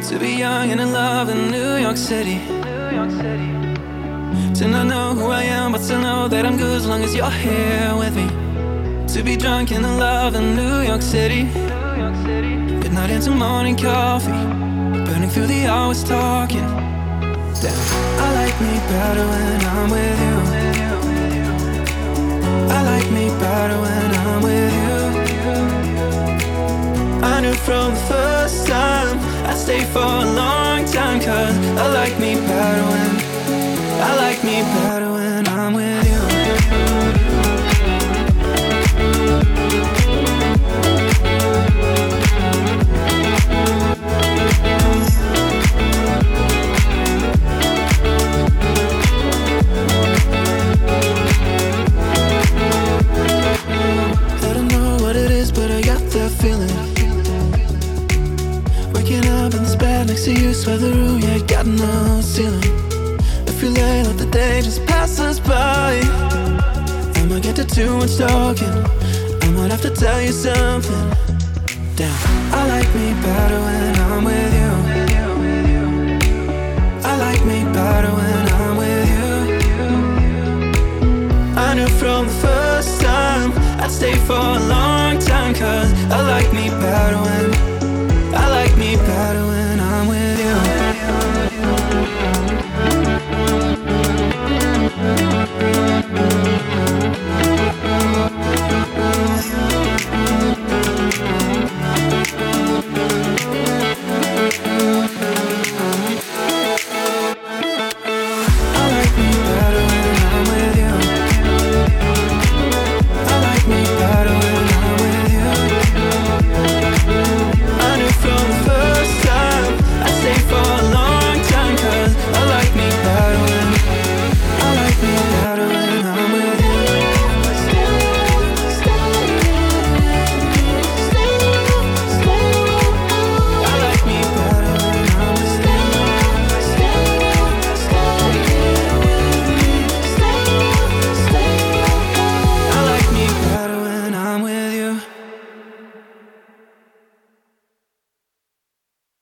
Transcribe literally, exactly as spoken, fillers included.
To be young and in love in New York City. To not know who I am, but still know that I'm good as long as you're here with me. To be drunk and in love in New York City. Midnight into morning coffee, burning through the hours talking. Damn, I like me better when I'm with you. I like me better when I'm with you. I knew from the first time I'd stay for a long time, cause I like me better when I like me better when I'm with you. I don't know what it is, but I got that feeling. Waking up in this bed next to you, swear the room, yeah, got no ceiling. If you lay, let the day just pass us by. I might get to too much talking, I might have to tell you something. Damn, I like me better when I'm with you. I like me better when I'm with you. I knew from the first time I'd stay for a long time, cause I like me better when I like me better when